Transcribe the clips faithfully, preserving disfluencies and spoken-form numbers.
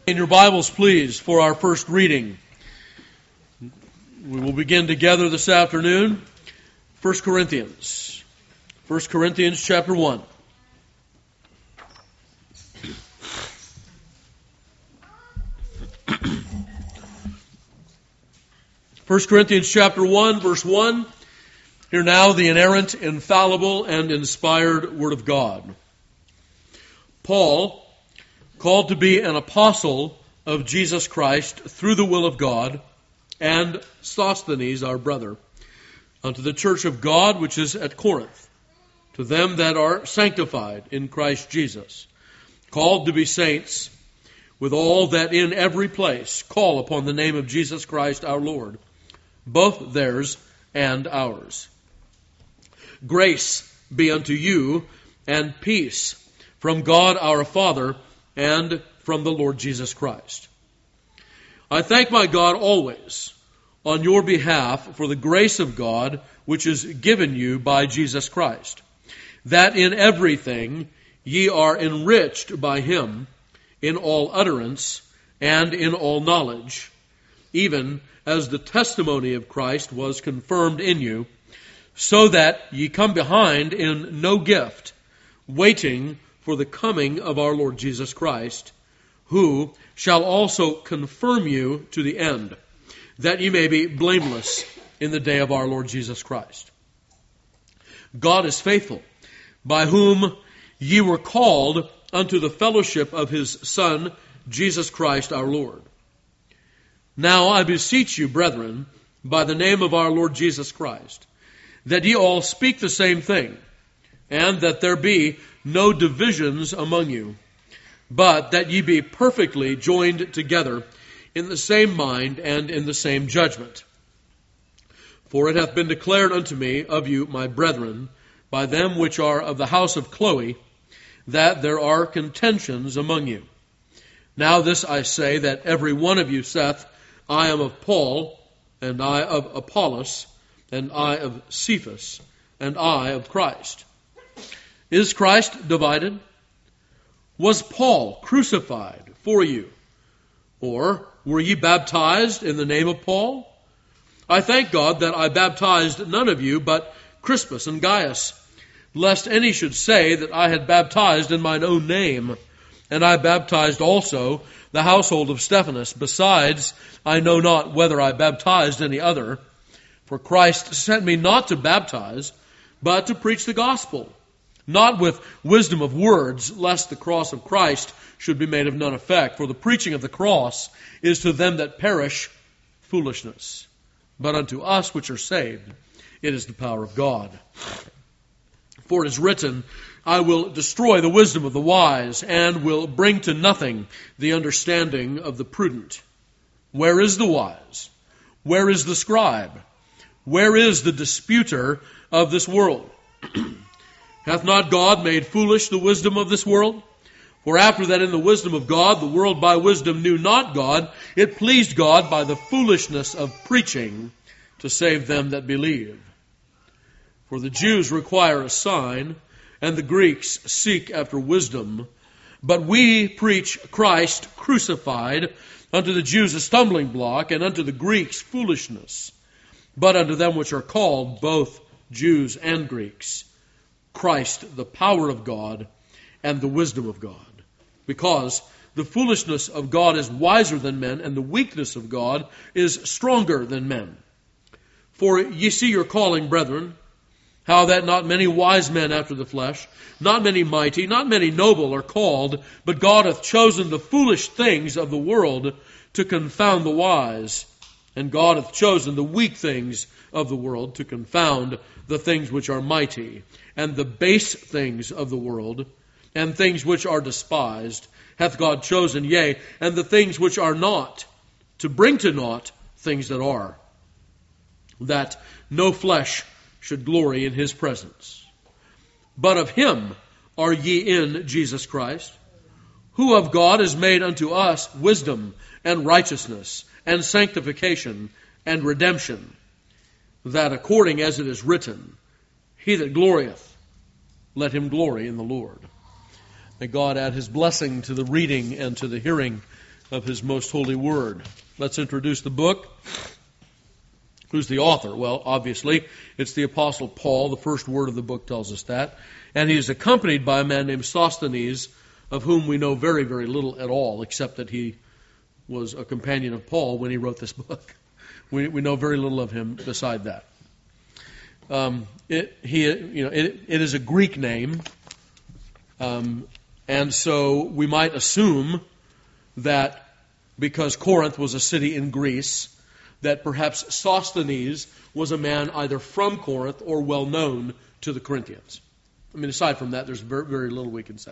In your Bibles, please, for our first reading. We will begin together this afternoon. First Corinthians. First Corinthians chapter one. First Corinthians chapter one, verse one. Hear now the inerrant, infallible, and inspired Word of God. Paul, called to be an apostle of Jesus Christ through the will of God, and Sosthenes, our brother, unto the church of God which is at Corinth, to them that are sanctified in Christ Jesus, called to be saints, with all that in every place call upon the name of Jesus Christ our Lord, both theirs and ours. Grace be unto you, and peace from God our Father, and from the Lord Jesus Christ. I thank my God always on your behalf for the grace of God which is given you by Jesus Christ, that in everything ye are enriched by him in all utterance and in all knowledge, even as the testimony of Christ was confirmed in you, so that ye come behind in no gift, waiting for the coming of our Lord Jesus Christ, who shall also confirm you to the end, that ye may be blameless in the day of our Lord Jesus Christ. God is faithful, by whom ye were called unto the fellowship of his Son, Jesus Christ our Lord. Now I beseech you, brethren, by the name of our Lord Jesus Christ, that ye all speak the same thing, and that there be no divisions among you, but that ye be perfectly joined together in the same mind and in the same judgment. For it hath been declared unto me of you, my brethren, by them which are of the house of Chloe, that there are contentions among you. Now this I say, that every one of you saith, I am of Paul, and I of Apollos, and I of Cephas, and I of Christ. Is Christ divided? Was Paul crucified for you? Or were ye baptized in the name of Paul? I thank God that I baptized none of you but Crispus and Gaius, lest any should say that I had baptized in mine own name. And I baptized also the household of Stephanas. Besides, I know not whether I baptized any other. For Christ sent me not to baptize, but to preach the gospel, not with wisdom of words, lest the cross of Christ should be made of none effect. For the preaching of the cross is to them that perish foolishness, but unto us which are saved it is the power of God. For it is written, I will destroy the wisdom of the wise, and will bring to nothing the understanding of the prudent. Where is the wise? Where is the scribe? Where is the disputer of this world? Hath not God made foolish the wisdom of this world? For after that in the wisdom of God, the world by wisdom knew not God, it pleased God by the foolishness of preaching to save them that believe. For the Jews require a sign, and the Greeks seek after wisdom. But we preach Christ crucified, unto the Jews a stumbling block, and unto the Greeks foolishness. But unto them which are called, both Jews and Greeks, Christ, the power of God, and the wisdom of God. Because the foolishness of God is wiser than men, and the weakness of God is stronger than men. For ye see your calling, brethren, how that not many wise men after the flesh, not many mighty, not many noble are called, but God hath chosen the foolish things of the world to confound the wise. And God hath chosen the weak things of the world to confound the things which are mighty, and the base things of the world, and things which are despised, hath God chosen, yea, and the things which are not, to bring to naught things that are, that no flesh should glory in his presence. But of him are ye in Jesus Christ, who of God is made unto us wisdom and righteousness and sanctification and redemption, that according as it is written, he that glorieth, let him glory in the Lord. May God add his blessing to the reading and to the hearing of His most holy word. Let's introduce the book. Who's the author? Well, obviously, it's the Apostle Paul. The first word of the book tells us that. And he is accompanied by a man named Sosthenes, of whom we know very, very little at all, except that he was a companion of Paul when he wrote this book. We, we know very little of him beside that. Um, it, he, you know, it, it is a Greek name, um, and so we might assume that because Corinth was a city in Greece, that perhaps Sosthenes was a man either from Corinth or well known to the Corinthians. I mean, aside from that, there's very, very little we can say.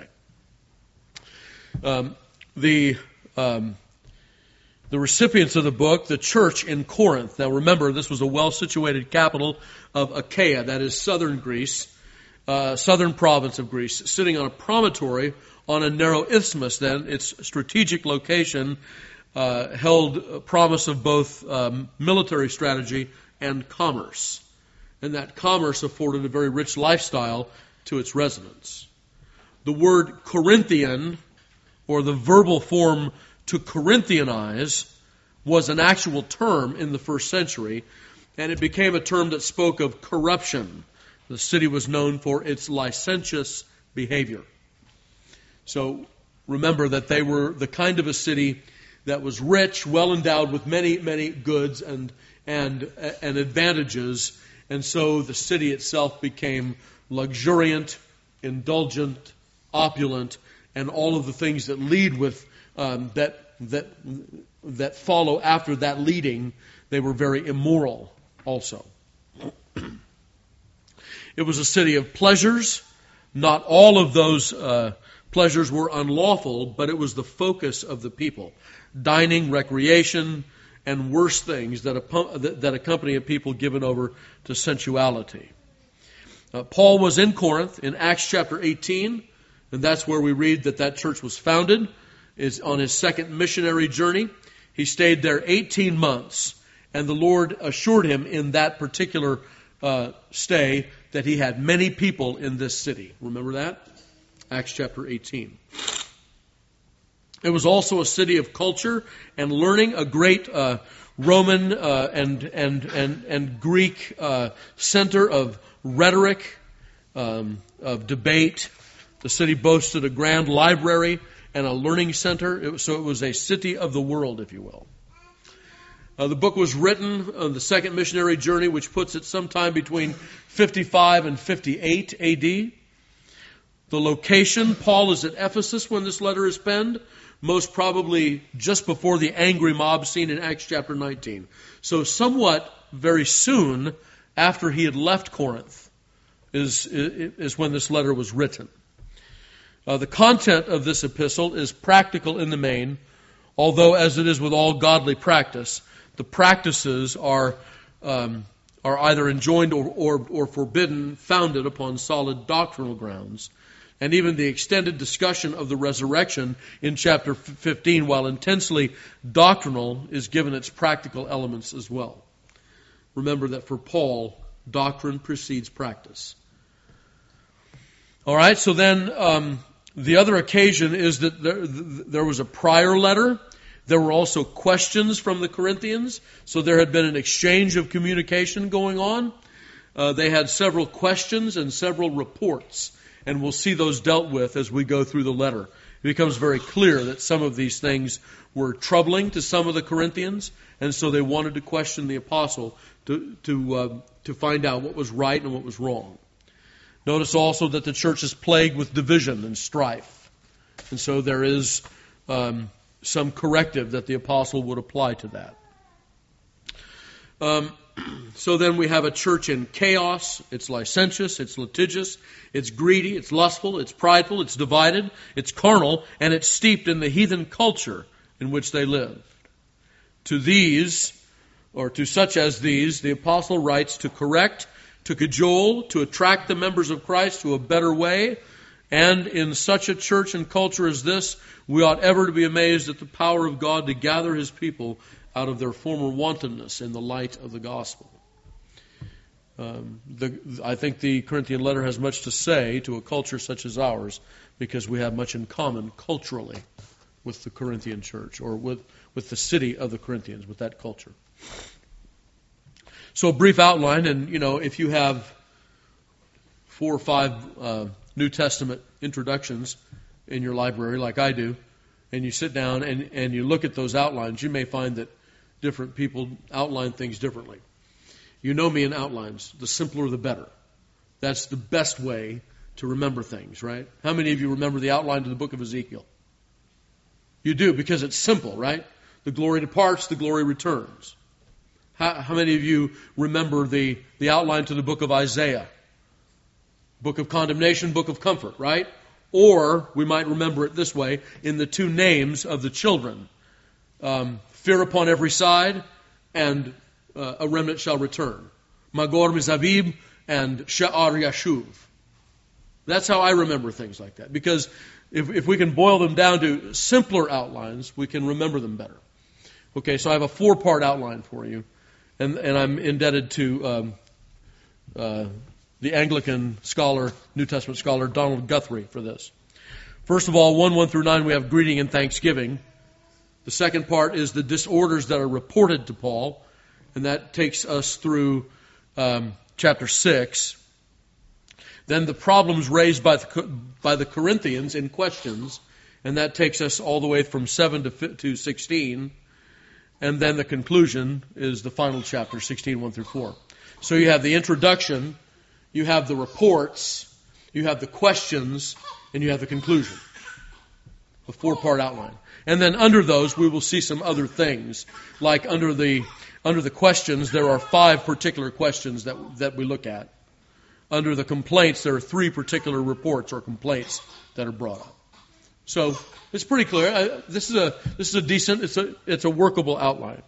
Um, the um, the recipients of the book, the church in Corinth. Now, remember, this was a well-situated capital of Achaia, that is southern Greece, uh, southern province of Greece, sitting on a promontory on a narrow isthmus. Then its strategic location Uh, held a promise of both um, military strategy and commerce. And that commerce afforded a very rich lifestyle to its residents. The word Corinthian, or the verbal form to Corinthianize, was an actual term in the first century, and it became a term that spoke of corruption. The city was known for its licentious behavior. So remember that they were the kind of a city that was rich, well endowed with many, many goods and and and advantages, and so the city itself became luxuriant, indulgent, opulent, and all of the things that lead with um, that that that follow after that leading. They were very immoral also. It was a city of pleasures. Not all of those uh, pleasures were unlawful, but it was the focus of the people. Dining, recreation, and worse things that, that accompany a people given over to sensuality. Uh, Paul was in Corinth in Acts chapter eighteen, and that's where we read that that church was founded. Is on his second missionary journey. He stayed there eighteen months, and the Lord assured him in that particular uh, stay that he had many people in this city. Remember that? Acts chapter eighteen. It was also a city of culture and learning, a great uh, Roman uh, and and and and Greek uh, center of rhetoric, um, of debate. The city boasted a grand library and a learning center. It was, so it was a city of the world, if you will. Uh, the book was written on the second missionary journey, which puts it sometime between fifty-five and fifty-eight A D. The location, Paul is at Ephesus when this letter is penned, most probably just before the angry mob scene in Acts chapter nineteen. So somewhat very soon after he had left Corinth is, is when this letter was written. Uh, the content of this epistle is practical in the main, although as it is with all godly practice, the practices are um, are either enjoined or, or, or forbidden, founded upon solid doctrinal grounds. And even the extended discussion of the resurrection in chapter fifteen, while intensely doctrinal, is given its practical elements as well. Remember that for Paul, doctrine precedes practice. All right, so then um, the other occasion is that there, there was a prior letter. There were also questions from the Corinthians, so there had been an exchange of communication going on. Uh, they had several questions and several reports. And we'll see those dealt with as we go through the letter. It becomes very clear that some of these things were troubling to some of the Corinthians, and so they wanted to question the apostle to to uh, to find out what was right and what was wrong. Notice also that the church is plagued with division and strife, and so there is um, some corrective that the apostle would apply to that. Um, So then we have a church in chaos. It's licentious, it's litigious, it's greedy, it's lustful, it's prideful, it's divided, it's carnal, and it's steeped in the heathen culture in which they lived. To these, or to such as these, the apostle writes to correct, to cajole, to attract the members of Christ to a better way. And in such a church and culture as this, we ought ever to be amazed at the power of God to gather His people out of their former wantonness in the light of the gospel. Um, the, I think the Corinthian letter has much to say to a culture such as ours, because we have much in common culturally with the Corinthian church, or with, with the city of the Corinthians, with that culture. So a brief outline, and you know, if you have four or five uh, New Testament introductions in your library, like I do, and you sit down and, and you look at those outlines, you may find that different people outline things differently. You know me in outlines. The simpler the better. That's the best way to remember things, right? How many of you remember the outline to the book of Ezekiel? You do, because it's simple, right? The glory departs, the glory returns. How, how many of you remember the, the outline to the book of Isaiah? Book of condemnation, book of comfort, right? Or, we might remember it this way, in the two names of the children. Um, fear upon every side, and uh, a remnant shall return. Magor Mizabib and Sha'ar Yashuv. That's how I remember things like that. Because if, if we can boil them down to simpler outlines, we can remember them better. Okay, so I have a four-part outline for you. And, and I'm indebted to um, uh, the Anglican scholar, New Testament scholar, Donald Guthrie, for this. First of all, one, one through nine, we have greeting and thanksgiving. The second part is the disorders that are reported to Paul, and that takes us through um, chapter six. Then the problems raised by the, by the Corinthians in questions, and that takes us all the way from seven to, to sixteen. And then the conclusion is the final chapter, sixteen, one through four. So you have the introduction, you have the reports, you have the questions, and you have the conclusion. A four-part outline. And then under those, we will see some other things. Like under the under the questions, there are five particular questions that that we look at. Under the complaints, there are three particular reports or complaints that are brought up. So it's pretty clear. I, this is a this is a decent, it's a it's a workable outline.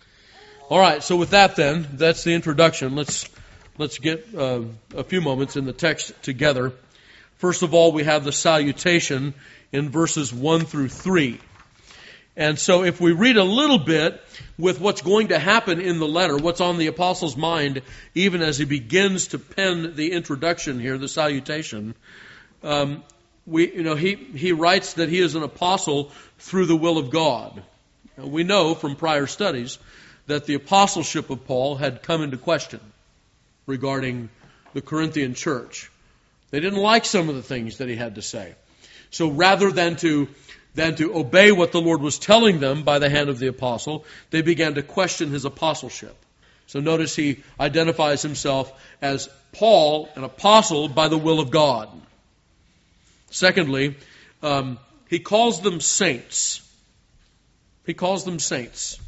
All right. So with that, then, that's the introduction. Let's let's get uh, a few moments in the text together. First of all, we have the salutation in verses one through three. And so if we read a little bit with what's going to happen in the letter, what's on the apostle's mind, even as he begins to pen the introduction here, the salutation, um, we, you know, he, he writes that he is an apostle through the will of God. Now, we know from prior studies that the apostleship of Paul had come into question regarding the Corinthian church. They didn't like some of the things that he had to say. So rather than to than to obey what the Lord was telling them by the hand of the apostle, they began to question his apostleship. So notice he identifies himself as Paul, an apostle by the will of God. Secondly, um, he calls them saints. He calls them saints.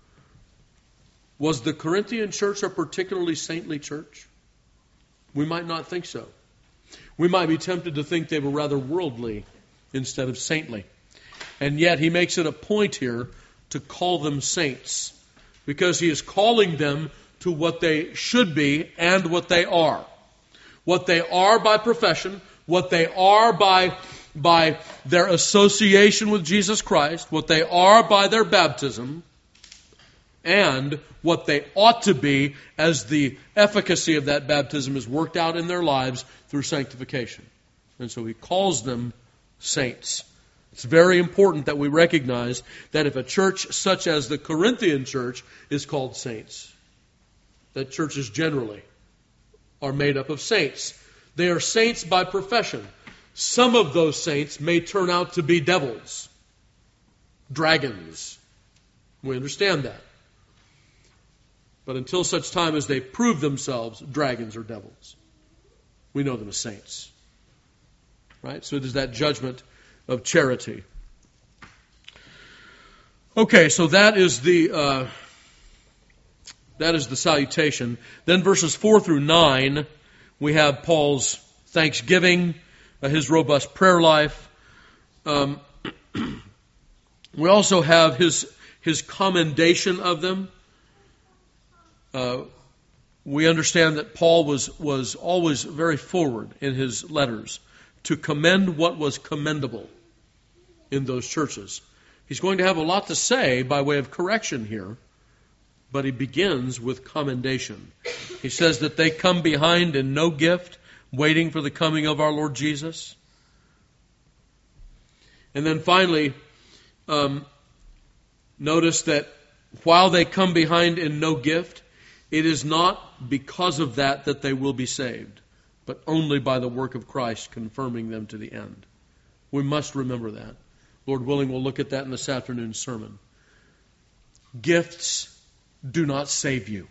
Was the Corinthian church a particularly saintly church? We might not think so. We might be tempted to think they were rather worldly instead of saintly. And yet he makes it a point here to call them saints, because he is calling them to what they should be and what they are. What they are by profession, what they are by, by their association with Jesus Christ, what they are by their baptism, and what they ought to be as the efficacy of that baptism is worked out in their lives through sanctification. And so he calls them saints. It's very important that we recognize that if a church such as the Corinthian church is called saints, that churches generally are made up of saints. They are saints by profession. Some of those saints may turn out to be devils, dragons. We understand that. But until such time as they prove themselves dragons or devils, we know them as saints. Right? So it is that judgment of charity. Okay, so that is the uh, that is the salutation. Then verses four through nine, we have Paul's thanksgiving, uh, his robust prayer life. Um, we also have his his commendation of them. Uh, we understand that Paul was was always very forward in his letters to commend what was commendable in those churches. He's going to have a lot to say by way of correction here, but he begins with commendation. He says that they come behind in no gift, waiting for the coming of our Lord Jesus. And then finally, Um, notice that while they come behind in no gift, it is not because of that that they will be saved, but only by the work of Christ confirming them to the end. We must remember that. Lord willing, we'll look at that in this afternoon's sermon. Gifts do not save you.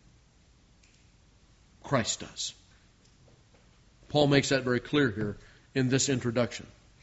Christ does. Paul makes that very clear here in this introduction.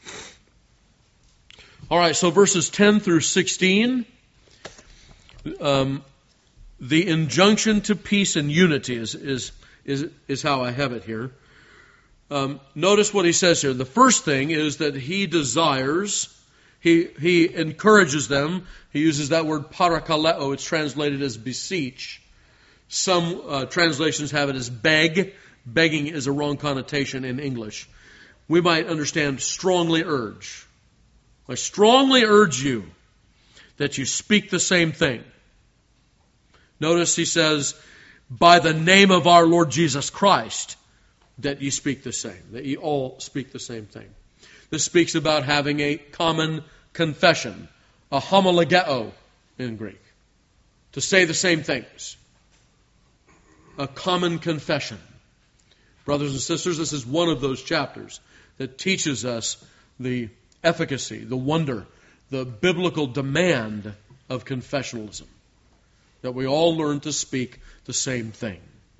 All right, so verses ten through sixteen, um, the injunction to peace and unity is is is, is how I have it here. Um, notice what he says here. The first thing is that he desires, he he encourages them. He uses that word parakaleo. It's translated as beseech. Some uh, translations have it as beg. Begging is a wrong connotation in English. We might understand strongly urge. I strongly urge you that you speak the same thing. Notice he says, by the name of our Lord Jesus Christ, that you speak the same, that you all speak the same thing. This speaks about having a common confession, a homologeo in Greek, to say the same things. A common confession. Brothers and sisters, this is one of those chapters that teaches us the efficacy, the wonder, the biblical demand of confessionalism. That we all learn to speak the same thing.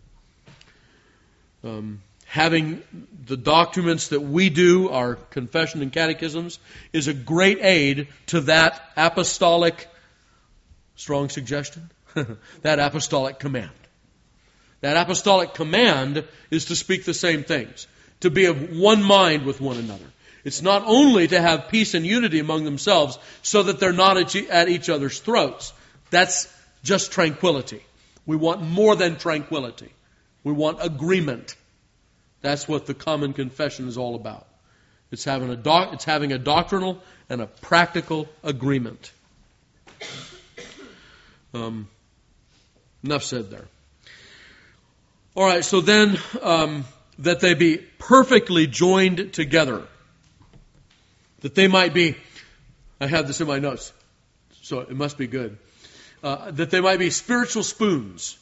Um, having the documents that we do, our confession and catechisms, is a great aid to that apostolic, strong suggestion, that apostolic command. That apostolic command is to speak the same things, to be of one mind with one another. It's not only to have peace and unity among themselves so that they're not at each other's throats. That's just tranquility. We want more than tranquility. We want agreement. That's what the common confession is all about. It's having a doc, it's having a doctrinal and a practical agreement. Um, enough said there. All right, so then um, that they be perfectly joined together. That they might be, I have this in my notes, so it must be good. Uh, that they might be spiritual spoons.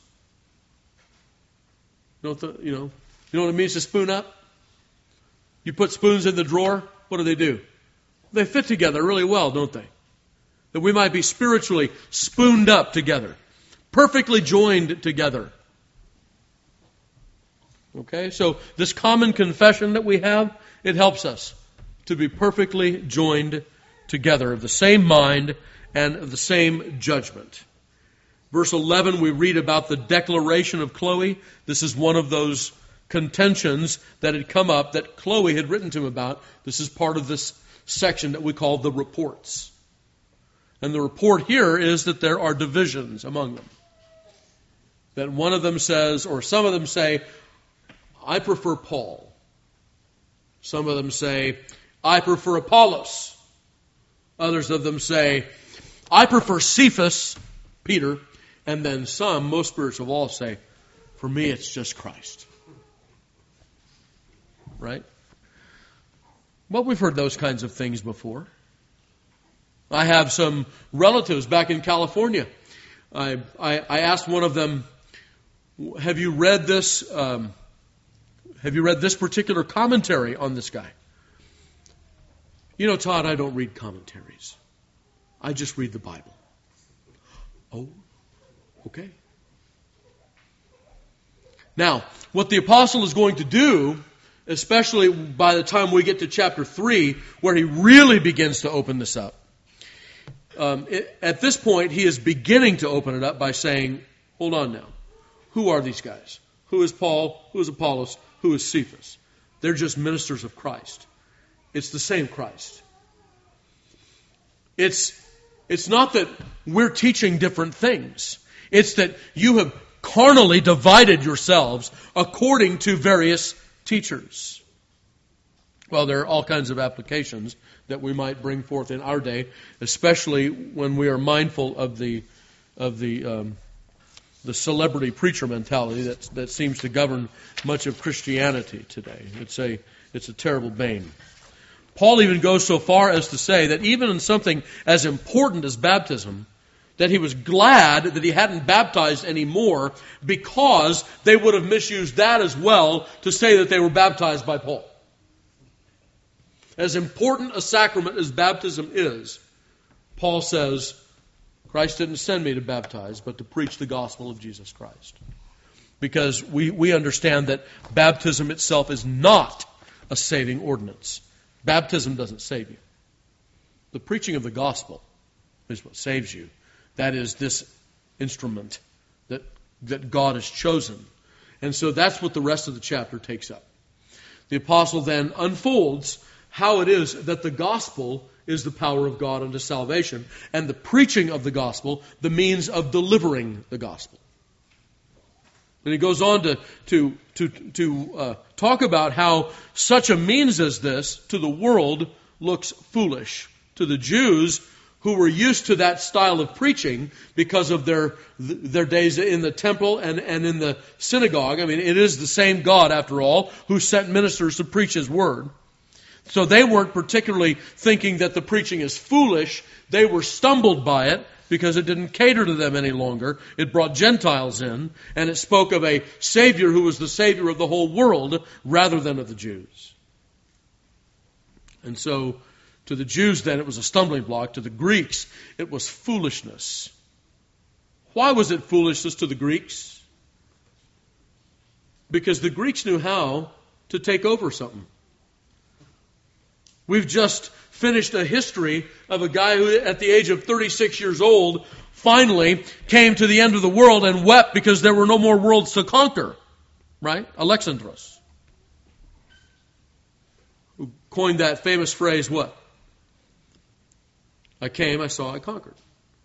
You know, the, you know, you know what it means to spoon up? You put spoons in the drawer, what do they do? They fit together really well, don't they? That we might be spiritually spooned up together. Perfectly joined together. Okay, so this common confession that we have, it helps us to be perfectly joined together, of the same mind and of the same judgment. Verse eleven, we read about the declaration of Chloe. This is one of those contentions that had come up that Chloe had written to him about. This is part of this section that we call the reports. And the report here is that there are divisions among them. That one of them says, or some of them say, I prefer Paul. Some of them say, I prefer Apollos. Others of them say, I prefer Cephas, Peter. And then some, most spiritual of all, say, for me it's just Christ. Right? Well, we've heard those kinds of things before. I have some relatives back in California. I, I, I asked one of them, have you read this... Um, Have you read this particular commentary on this guy? You know, Todd, I don't read commentaries. I just read the Bible. Oh, okay. Now, what the apostle is going to do, especially by the time we get to chapter three, where he really begins to open this up, um, it, at this point, he is beginning to open it up by saying, hold on now, who are these guys? Who is Paul? Who is Apollos? Who is Cephas? They're just ministers of Christ. It's the same Christ. It's, it's not that we're teaching different things. It's that you have carnally divided yourselves according to various teachers. Well, there are all kinds of applications that we might bring forth in our day, especially when we are mindful of the of the um, the celebrity preacher mentality that that seems to govern much of Christianity today. It's a it's a terrible bane. Paul even goes so far as to say that even in something as important as baptism, that he was glad that he hadn't baptized anymore because they would have misused that as well to say that they were baptized by Paul. As important a sacrament as baptism is, Paul says, Christ didn't send me to baptize, but to preach the gospel of Jesus Christ. Because we, we understand that baptism itself is not a saving ordinance. Baptism doesn't save you. The preaching of the gospel is what saves you. That is this instrument that, that God has chosen. And so that's what the rest of the chapter takes up. The apostle then unfolds how it is that the gospel is the power of God unto salvation, and the preaching of the gospel, the means of delivering the gospel. And he goes on to, to, to, to uh, talk about how such a means as this to the world looks foolish. To the Jews who were used to that style of preaching because of their their days in the temple and, and in the synagogue. I mean, it is the same God, after all, who sent ministers to preach His word. So they weren't particularly thinking that the preaching is foolish. They were stumbled by it because it didn't cater to them any longer. It brought Gentiles in, and it spoke of a Savior who was the Savior of the whole world rather than of the Jews. And so to the Jews then it was a stumbling block. To the Greeks it was foolishness. Why was it foolishness to the Greeks? Because the Greeks knew how to take over something. We've just finished a history of a guy who at the age of thirty-six years old finally came to the end of the world and wept because there were no more worlds to conquer. Right? Alexandros. Who coined that famous phrase, what? I came, I saw, I conquered.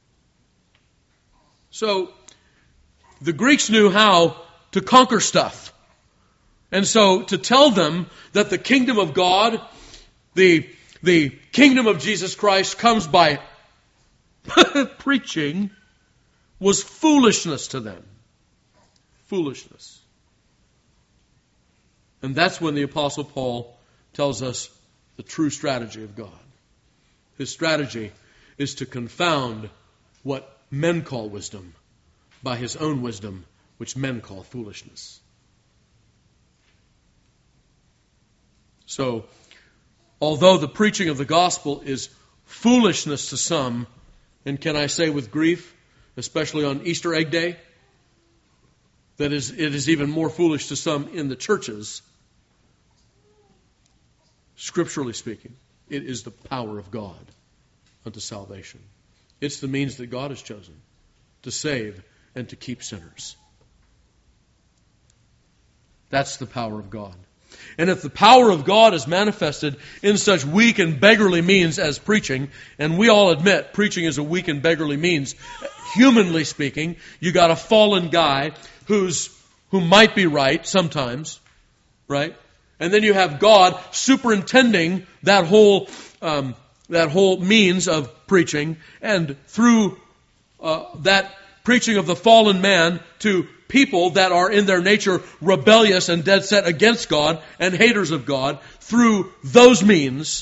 So, the Greeks knew how to conquer stuff. And so, to tell them that the kingdom of God, the, the kingdom of Jesus Christ comes by preaching, was foolishness to them. Foolishness. And that's when the Apostle Paul tells us the true strategy of God. His strategy is to confound what men call wisdom by His own wisdom, which men call foolishness. So, although the preaching of the gospel is foolishness to some, and can I say with grief, especially on Easter egg day, that is, it is even more foolish to some in the churches, scripturally speaking, it is the power of God unto salvation. It's the means that God has chosen to save and to keep sinners. That's the power of God. And if the power of God is manifested in such weak and beggarly means as preaching, and we all admit preaching is a weak and beggarly means, humanly speaking, you got a fallen guy who's who might be right sometimes, right? And then you have God superintending that whole um, that whole means of preaching, and through uh, that preaching of the fallen man to people that are in their nature rebellious and dead set against God and haters of God, through those means,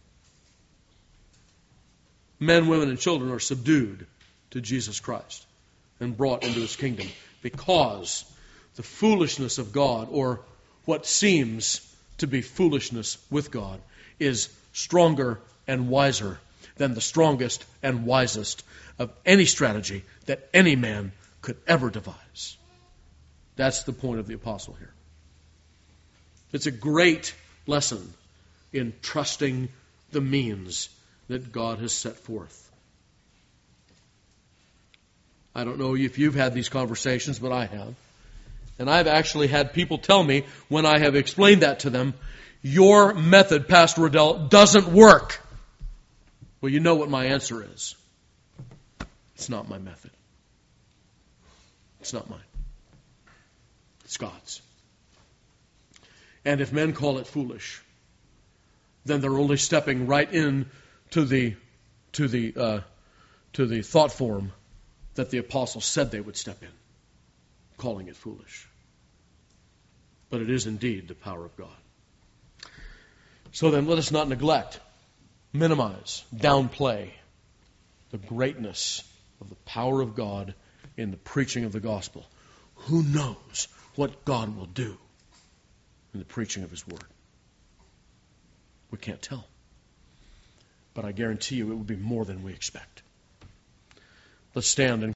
men, women, and children are subdued to Jesus Christ and brought into His kingdom because the foolishness of God, or what seems to be foolishness with God, is stronger and wiser than the strongest and wisest of any strategy that any man could ever devise. That's the point of the apostle here. It's a great lesson in trusting the means that God has set forth. I don't know if you've had these conversations, but I have. And I've actually had people tell me, when I have explained that to them, your method, Pastor Riddell, doesn't work. Well, you know what my answer is. It's not my method. It's not mine. It's God's. And if men call it foolish, then they're only stepping right in to the to the uh, to the thought form that the apostles said they would step in, calling it foolish. But it is indeed the power of God. So then let us not neglect, minimize, downplay the greatness of the power of God in the preaching of the gospel. Who knows what God will do in the preaching of His Word? We can't tell. But I guarantee you it will be more than we expect. Let's stand and